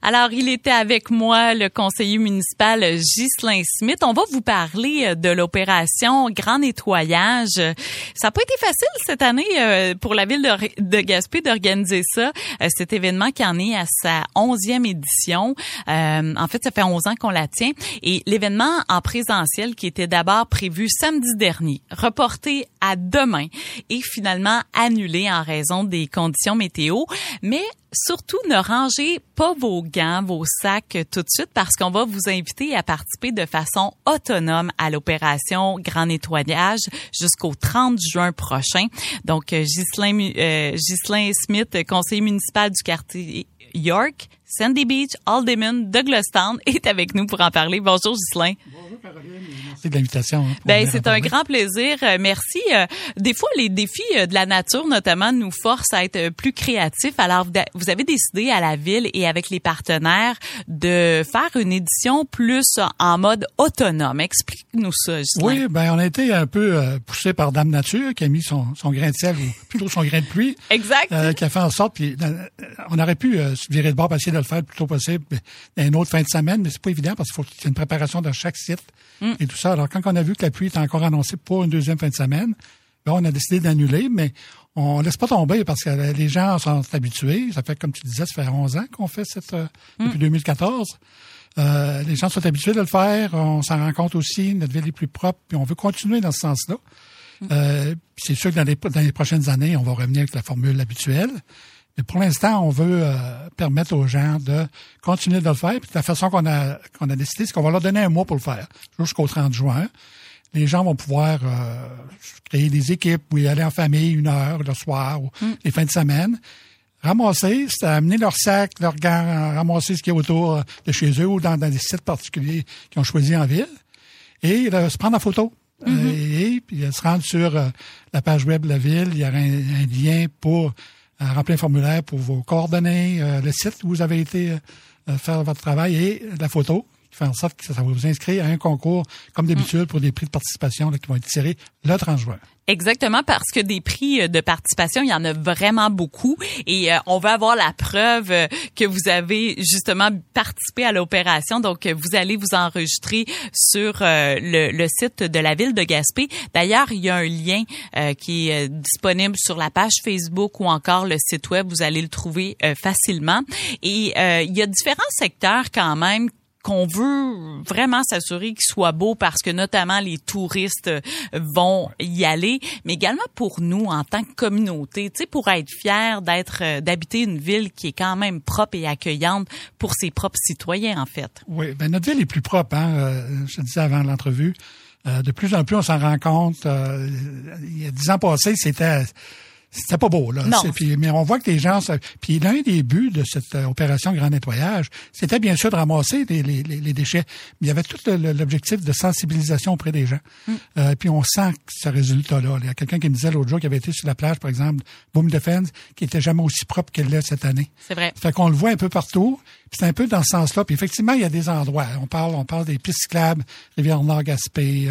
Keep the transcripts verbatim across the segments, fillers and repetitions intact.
Alors, il était avec moi, le conseiller municipal Ghislain Smith. On va vous parler de l'opération Grand Nettoyage. Ça n'a pas été facile cette année pour la ville de, de Gaspé d'organiser ça. Cet événement qui en est à sa onzième édition. Euh, en fait, ça fait onze ans qu'on la tient. Et l'événement en présentiel qui était d'abord prévu samedi dernier, reporté à demain et finalement annulé en raison des conditions météo. Mais surtout, ne rangez pas vos gants, vos sacs tout de suite parce qu'on va vous inviter à participer de façon autonome à l'opération Grand Nettoyage jusqu'au trente juin prochain. Donc, Ghislain, euh, Ghislain Smith, conseiller municipal du quartier York, Sandy Beach, Haldimand, Douglastown, est avec nous pour en parler. Bonjour, Ghislain. Bonjour, Caroline. Merci de l'invitation. Hein, ben, c'est un grand plaisir. Merci. Des fois, les défis de la nature, notamment, nous forcent à être plus créatifs. Alors, vous avez décidé à la ville et avec les partenaires de faire une édition plus en mode autonome. Explique-nous ça, Ghislain. Oui, ben, on a été un peu euh, poussé par Dame Nature qui a mis son, son grain de sel, ou plutôt son grain de pluie. Exact. Euh, qui a fait en sorte, puis euh, on aurait pu euh, se virer de bord pour essayer de le faire le plus tôt possible dans une autre fin de semaine, mais c'est pas évident parce qu'il faut qu'il y ait une préparation de chaque site mm. et tout ça. Alors, quand on a vu que la pluie était encore annoncée pour une deuxième fin de semaine, ben, on a décidé d'annuler, mais on laisse pas tomber parce que les gens sont habitués. Ça fait, comme tu disais, ça fait onze ans qu'on fait cette, mm. depuis deux mille quatorze. Euh, les gens sont habitués de le faire. On s'en rend compte aussi. Notre ville est plus propre, puis on veut continuer dans ce sens-là. Mm. Euh, c'est sûr que dans les, dans les prochaines années, on va revenir avec la formule habituelle. Mais pour l'instant, on veut euh, permettre aux gens de continuer de le faire. Puis la façon qu'on a qu'on a décidé, c'est qu'on va leur donner un mois pour le faire, jusqu'au trente juin. Les gens vont pouvoir euh, créer des équipes où y aller en famille une heure le soir ou mm. les fins de semaine. Ramasser, c'est amener leur sac, leur gants, ramasser ce qui est autour de chez eux ou dans, dans des sites particuliers qu'ils ont choisis en ville et là, se prendre en photo. Mm-hmm. Euh, et, et puis se rendre sur euh, la page web de la ville. Il y aura un, un lien pour euh, remplir un formulaire pour vos coordonnées, euh, le site où vous avez été euh, faire votre travail et la photo qui fait en sorte que ça, ça va vous inscrire à un concours, comme d'habitude, mm. pour des prix de participation là, qui vont être tirés le trente juin. Exactement, parce que des prix de participation, il y en a vraiment beaucoup et euh, on veut avoir la preuve euh, que vous avez justement participé à l'opération. Donc, vous allez vous enregistrer sur euh, le, le site de la ville de Gaspé. D'ailleurs, il y a un lien euh, qui est disponible sur la page Facebook ou encore le site web. Vous allez le trouver euh, facilement. Et euh, il y a différents secteurs quand même qu'on veut vraiment s'assurer qu'il soit beau parce que notamment les touristes vont y aller, mais également pour nous en tant que communauté, tu sais, pour être fiers d'être, d'habiter une ville qui est quand même propre et accueillante pour ses propres citoyens, en fait. Oui, ben notre ville est plus propre, hein. Euh, je te disais avant l'entrevue. Euh, de plus en plus, on s'en rend compte. Euh, il y a dix ans passés, c'était C'était pas beau, là. Non. C'est, puis, mais on voit que les gens... Ça, puis l'un des buts de cette euh, opération Grand Nettoyage, c'était bien sûr de ramasser les, les, les déchets. Mais il y avait tout le, l'objectif de sensibilisation auprès des gens. Mm. Euh, puis on sent ce résultat-là. Il y a quelqu'un qui me disait l'autre jour qu'il avait été sur la plage, par exemple, Boom Defense, qui était jamais aussi propre qu'elle l'est cette année. C'est vrai. Fait qu'on le voit un peu partout. Puis c'est un peu dans ce sens-là. Puis effectivement, il y a des endroits. On parle, on parle des pistes cyclables, Rivière-Nord-Gaspé, euh,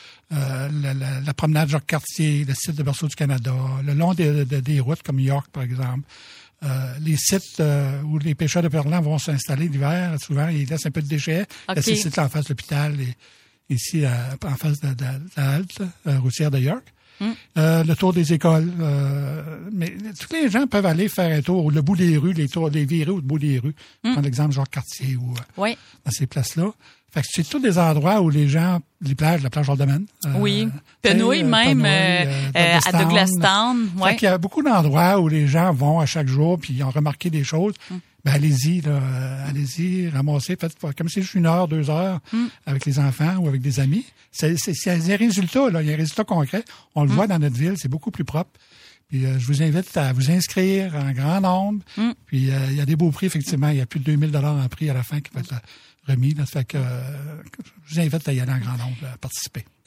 Euh, la, la, la promenade Jacques-Cartier, le site de Berceau du Canada, le long des, des, des routes comme York, par exemple. Euh, les sites euh, où les pêcheurs de perlans vont s'installer l'hiver, souvent, ils laissent un peu de déchets. Okay. Ces sites-là en face de l'hôpital et ici à, en face de, de, de la halte euh, routière de York. Mm. Euh, le tour des écoles. Euh, mais tous les gens peuvent aller faire un tour, le bout des rues, les tours des virées au bout des rues. Mm. Par exemple, Jacques-Cartier ou oui. dans ces places-là. Fait que c'est tous des endroits où les gens, les plages, la plage Haldimand. Euh, oui. Penouille même, euh, euh, à Douglastown. Ouais. Fait qu'il y a beaucoup d'endroits où les gens vont à chaque jour puis ils ont remarqué des choses. Mm. Ben, allez-y, là, euh, allez-y, ramassez, faites, comme c'est juste une heure, deux heures mm. avec les enfants ou avec des amis. C'est, c'est, c'est un résultat, là. Il y a un résultat concret. On le mm. voit dans notre ville, c'est beaucoup plus propre. Puis euh, je vous invite à vous inscrire en grand nombre. Mm. Puis euh, il y a des beaux prix, effectivement. Il y a plus de deux mille dollars en prix à la fin qui va être remis. Là. Ça fait que euh, je vous invite à y aller en grand nombre, à participer.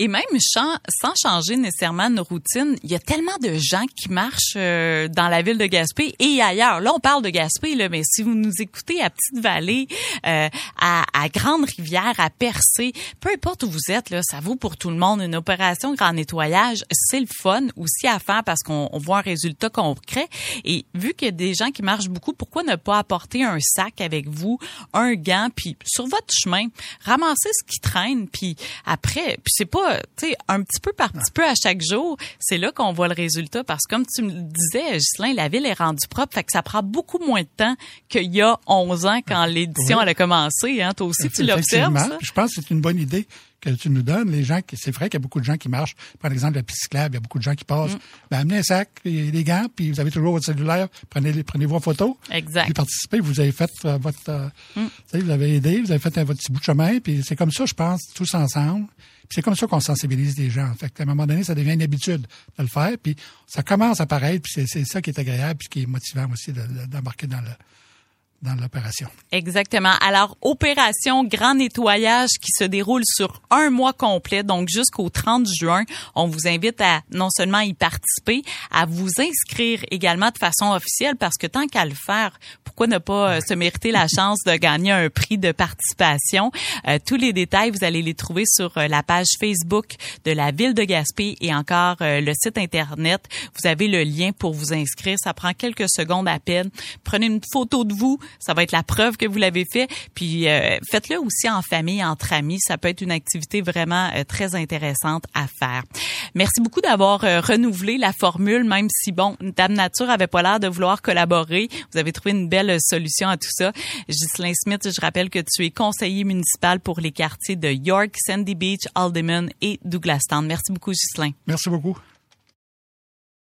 Et même sans, sans changer nécessairement nos routines, il y a tellement de gens qui marchent euh, dans la ville de Gaspé et ailleurs. Là, on parle de Gaspé, là, mais si vous nous écoutez à Petite-Vallée, euh, à, à Grande-Rivière, à Percé, peu importe où vous êtes, là, ça vaut pour tout le monde. Une opération grand nettoyage, c'est le fun aussi à faire parce qu'on on voit un résultat concret. Et vu qu'il y a des gens qui marchent beaucoup, pourquoi ne pas apporter un sac avec vous, un gant, puis sur votre chemin, ramasser ce qui traîne, puis après, puis c'est pas, tu sais, un petit peu par petit peu à chaque jour, c'est là qu'on voit le résultat. Parce que comme tu me le disais, Ghislain, la ville est rendue propre, fait que ça prend beaucoup moins de temps qu'il y a onze ans quand l'édition oui. elle a commencé. Hein? Toi aussi, tu l'observes, ça? Je pense que c'est une bonne idée que tu nous donnes. Les gens, qui, c'est vrai qu'il y a beaucoup de gens qui marchent. Par exemple, la piste cyclable, il y a beaucoup de gens qui passent. Mm. Ben, amenez un sac, et les gants, puis vous avez toujours votre cellulaire. Prenez, prenez-vous en photo. Exact. Puis participez. Vous avez fait euh, votre, euh, mm. vous avez aidé, vous avez fait un, votre petit bout de chemin. Puis c'est comme ça, je pense, tous ensemble. Puis c'est comme ça qu'on sensibilise les gens. Fait qu'à un moment donné, ça devient une habitude de le faire. Puis ça commence à paraître. Puis c'est, c'est ça qui est agréable, puis qui est motivant aussi de, de, d'embarquer dans le dans l'opération. Exactement. Alors, opération grand nettoyage qui se déroule sur un mois complet, donc jusqu'au trente juin. On vous invite à non seulement y participer, à vous inscrire également de façon officielle, parce que tant qu'à le faire, pourquoi ne pas euh, se mériter la chance de gagner un prix de participation? Euh, tous les détails, vous allez les trouver sur euh, la page Facebook de la Ville de Gaspé et encore euh, le site Internet. Vous avez le lien pour vous inscrire. Ça prend quelques secondes à peine. Prenez une photo de vous. Ça va être la preuve que vous l'avez fait. Puis euh, faites-le aussi en famille, entre amis. Ça peut être une activité vraiment euh, très intéressante à faire. Merci beaucoup d'avoir euh, renouvelé la formule, même si, bon, Dame Nature avait pas l'air de vouloir collaborer. Vous avez trouvé une belle solution à tout ça. Ghislain Smith, je rappelle que tu es conseiller municipal pour les quartiers de York, Sandy Beach, Alderman et Douglastown. Merci beaucoup, Ghislain. Merci beaucoup.